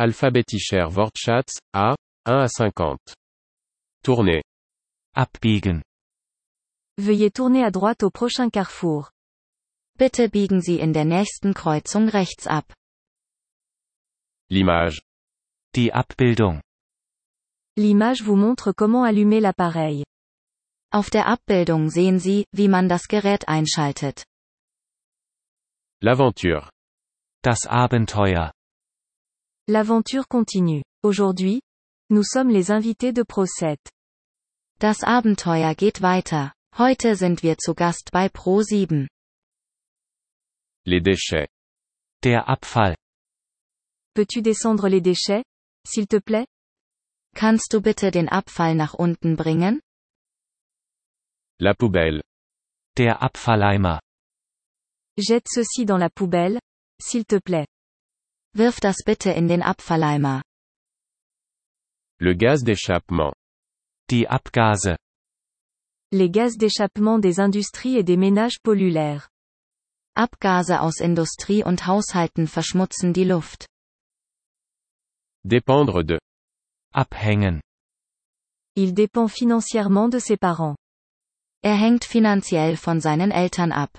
Alphabetischer Wortschatz, A, 1 à 50. Tournez. Abbiegen. Veuillez tourner à droite au prochain carrefour. Bitte biegen Sie in der nächsten Kreuzung rechts ab. L'image. Die Abbildung. L'image vous montre comment allumer l'appareil. Auf der Abbildung sehen Sie, wie man das Gerät einschaltet. L'aventure. Das Abenteuer. L'aventure continue. Aujourd'hui, nous sommes les invités de Pro7. Das Abenteuer geht weiter. Heute sind wir zu Gast bei Pro7. Les déchets. Der Abfall. Peux-tu descendre les déchets, s'il te plaît? Kannst du bitte den Abfall nach unten bringen? La poubelle. Der Abfalleimer. Jette ceci dans la poubelle, s'il te plaît. Wirf das bitte in den Abfalleimer. Le gaz d'échappement. Die Abgase. Les gaz d'échappement des industries et des ménages polluent l'air. Abgase aus Industrie und Haushalten verschmutzen die Luft. Dépendre de. Abhängen. Il dépend financièrement de ses parents. Hängt finanziell von seinen Eltern ab.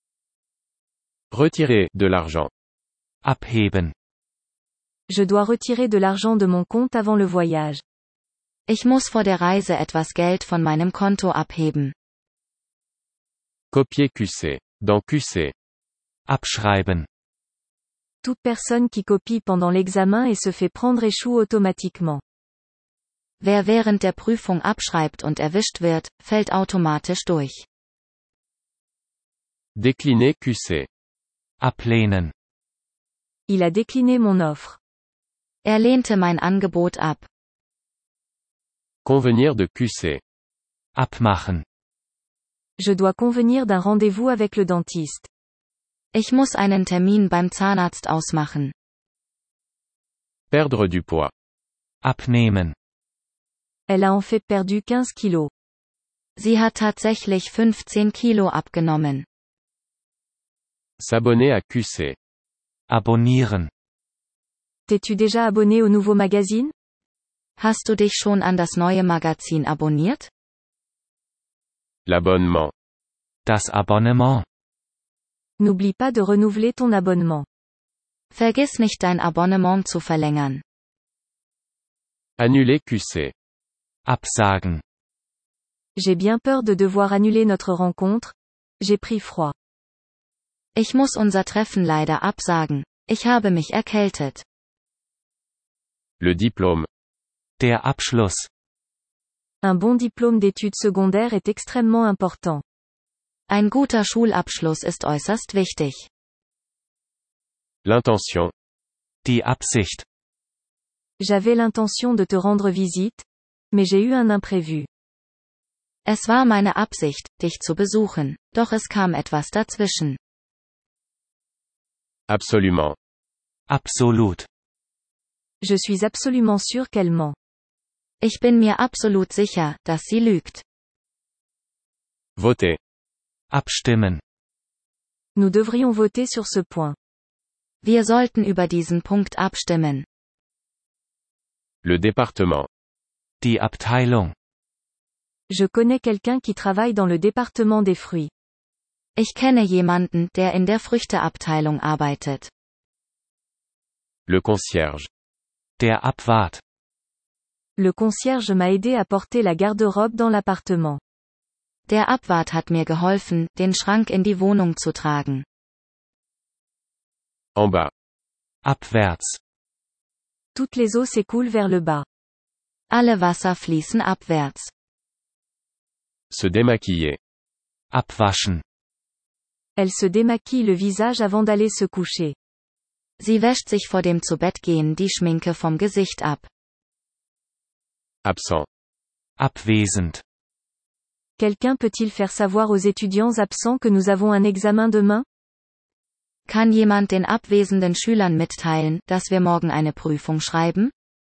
Retirer de l'argent. Abheben. Je dois retirer de l'argent de mon compte avant le voyage. Ich muss vor der Reise etwas Geld von meinem Konto abheben. Copier QC. Dans QC. Abschreiben. Toute personne qui copie pendant l'examen et se fait prendre échoue automatiquement. Wer während der Prüfung abschreibt und erwischt wird, fällt automatisch durch. Décliner QC. Ablehnen. Il a décliné mon offre. Lehnte mein Angebot ab. Convenir de QC. Abmachen. Je dois convenir d'un rendez-vous avec le dentiste. Ich muss einen Termin beim Zahnarzt ausmachen. Perdre du poids. Abnehmen. Elle a en fait perdu 15 kilos. Sie hat tatsächlich 15 Kilo abgenommen. S'abonner à QC. Abonnieren. T'es-tu déjà abonné au nouveau magazine? Hast du dich schon an das neue Magazin abonniert? L'abonnement. Das Abonnement. N'oublie pas de renouveler ton abonnement. Vergiss nicht dein Abonnement zu verlängern. Annuler QC. Absagen. J'ai bien peur de devoir annuler notre rencontre. J'ai pris froid. Ich muss unser Treffen leider absagen. Ich habe mich erkältet. Le diplôme. Der Abschluss. Un bon diplôme d'études secondaires est extrêmement important. Ein guter Schulabschluss ist äußerst wichtig. L'intention. Die Absicht. J'avais l'intention de te rendre visite, mais j'ai eu un imprévu. Es war meine Absicht, dich zu besuchen, doch es kam etwas dazwischen. Absolument. Absolut. Je suis absolument sûr qu'elle ment. Ich bin mir absolut sicher, dass sie lügt. Voter. Abstimmen. Nous devrions voter sur ce point. Wir sollten über diesen Punkt abstimmen. Le département. Die Abteilung. Je connais quelqu'un qui travaille dans le département des fruits. Ich kenne jemanden, der in der Früchteabteilung arbeitet. Le concierge. Der Abwart. Le concierge m'a aidé à porter la garde-robe dans l'appartement. Der Abwart hat mir geholfen, den Schrank in die Wohnung zu tragen. En bas. Abwärts. Toutes les eaux s'écoulent vers le bas. Alle Wasser fließen abwärts. Se démaquiller. Abwaschen. Elle se démaquille le visage avant d'aller se coucher. Sie wäscht sich vor dem Zubettgehen die Schminke vom Gesicht ab. Absent. Abwesend. Quelqu'un peut-il faire savoir aux étudiants absents que nous avons un examen demain? Kann jemand den abwesenden Schülern mitteilen, dass wir morgen eine Prüfung schreiben?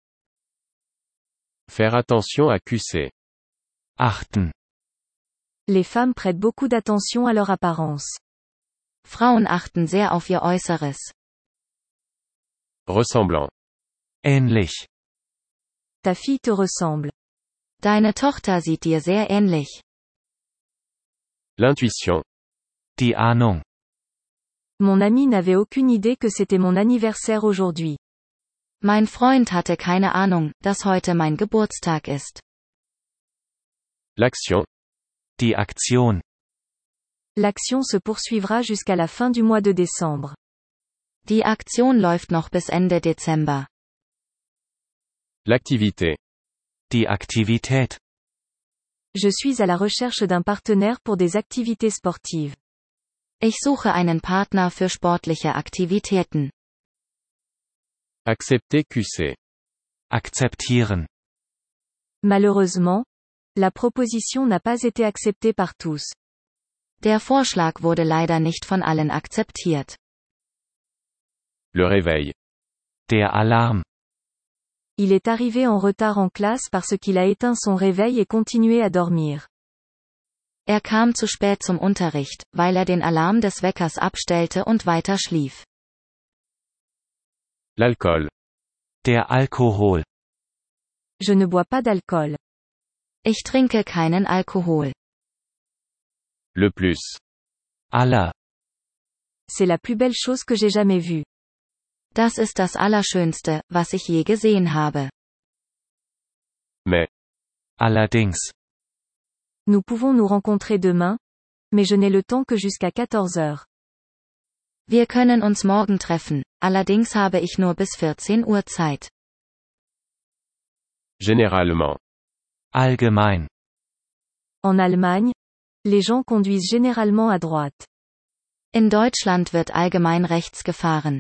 Faire attention à QC. Achten. Les femmes prêtent beaucoup d'attention à leur apparence. Frauen achten sehr auf ihr Äußeres. Ressemblant. Ähnlich. Ta fille te ressemble. Deine Tochter sieht dir sehr ähnlich. L'intuition. Die Ahnung. Mon ami n'avait aucune idée que c'était mon anniversaire aujourd'hui. Mein Freund hatte keine Ahnung, dass heute mein Geburtstag ist. L'action. Die Aktion. L'action se poursuivra jusqu'à la fin du mois de décembre. Die Aktion läuft noch bis Ende Dezember. L'activité. Die Aktivität. Je suis à la recherche d'un partenaire pour des activités sportives. Ich suche einen Partner für sportliche Aktivitäten. Accepter QC. Akzeptieren. Malheureusement, la proposition n'a pas été acceptée par tous. Der Vorschlag wurde leider nicht von allen akzeptiert. Le réveil. Der Alarm. Il est arrivé en retard en classe parce qu'il a éteint son réveil et continué à dormir. Er kam zu spät zum Unterricht, weil er den Alarm des Weckers abstellte und weiter schlief. L'alcool. Der Alkohol. Je ne bois pas d'alcool. Ich trinke keinen Alkohol. Le plus. Aller. C'est la plus belle chose que j'ai jamais vue. Das ist das Allerschönste, was ich je gesehen habe. Mais. Allerdings. Nous pouvons nous rencontrer demain, mais je n'ai le temps que jusqu'à 14 heures. Wir können uns morgen treffen, allerdings habe ich nur bis 14 Uhr Zeit. Généralement. Allgemein. En Allemagne, les gens conduisent généralement à droite. In Deutschland wird allgemein rechts gefahren.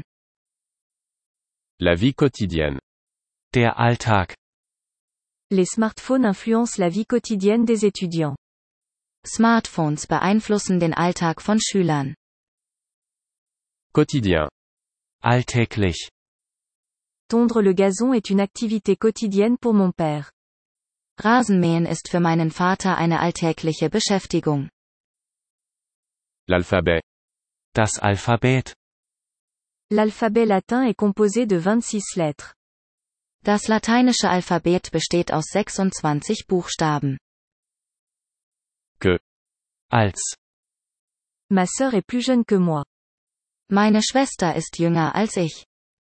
La vie quotidienne. Der Alltag. Les smartphones influencent la vie quotidienne des étudiants. Smartphones beeinflussen den Alltag von Schülern. Quotidien. Alltäglich. Tondre le gazon est une activité quotidienne pour mon père. Rasenmähen ist für meinen Vater eine alltägliche Beschäftigung. L'alphabet. Das Alphabet. L'alphabet latin est composé de 26 lettres. Das lateinische Alphabet besteht aus 26 Buchstaben. Que. Als. Ma sœur est plus jeune que moi. Meine Schwester ist jünger als ich.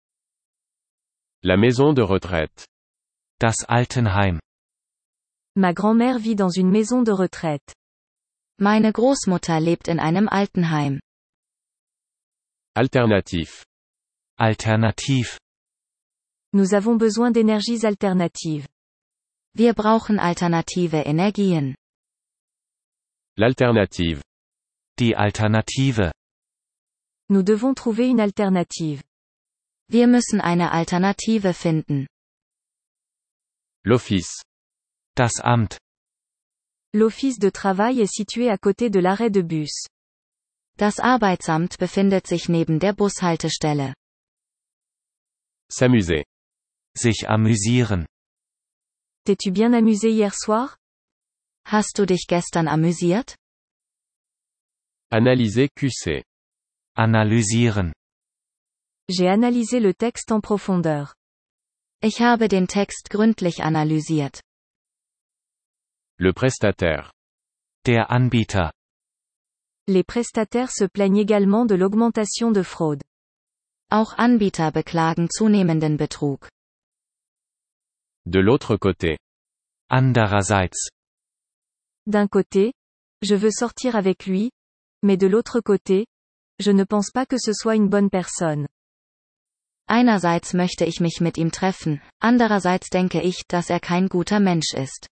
La maison de retraite. Das Altenheim. Ma grand-mère vit dans une maison de retraite. Meine Großmutter lebt in einem Altenheim. Alternatif. Alternativ. Nous avons besoin d'énergies alternatives. Wir brauchen alternative Energien. L'alternative. Die Alternative. Nous devons trouver une alternative. Wir müssen eine Alternative finden. L'office. Das Amt. L'office de travail est situé à côté de l'arrêt de bus. Das Arbeitsamt befindet sich neben der Bushaltestelle. S'amuser. Sich amüsieren. T'es-tu bien amusé hier soir? Hast du dich gestern amüsiert? Analyser QC. Analysieren. J'ai analysé le texte en profondeur. Ich habe den Text gründlich analysiert. Le prestataire. Der Anbieter. Les prestataires se plaignent également de l'augmentation de fraude. Auch Anbieter beklagen zunehmenden Betrug. De l'autre côté. Andererseits. D'un côté, je veux sortir avec lui, mais de l'autre côté, je ne pense pas que ce soit une bonne personne. Einerseits möchte ich mich mit ihm treffen, andererseits denke ich, dass er kein guter Mensch ist.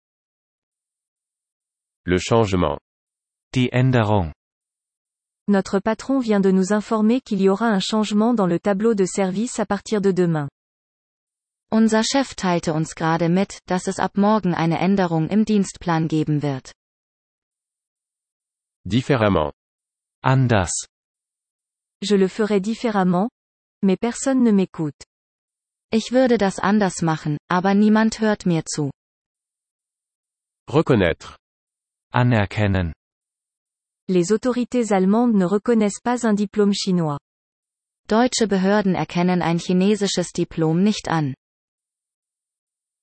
Le changement. Die Änderung. Notre patron vient de nous informer qu'il y aura un changement dans le tableau de service à partir de demain. Unser Chef teilte uns gerade mit, dass es ab morgen eine Änderung im Dienstplan geben wird. Différemment. Anders. Je le ferai différemment, mais personne ne m'écoute. Ich würde das anders machen, aber niemand hört mir zu. Reconnaître. Anerkennen. Les autorités allemandes ne reconnaissent pas un diplôme chinois. Deutsche Behörden erkennen ein chinesisches Diplom nicht an.